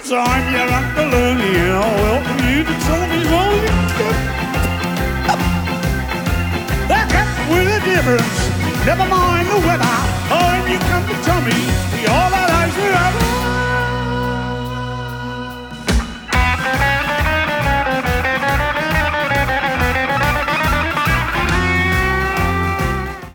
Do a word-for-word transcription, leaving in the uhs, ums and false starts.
So I'm your Uncle Ernie, and I'll welcome you to Tommy's Only Good. They're kept with a difference, never mind the weather. Oh, when you come to Tommy, the all our lives forever.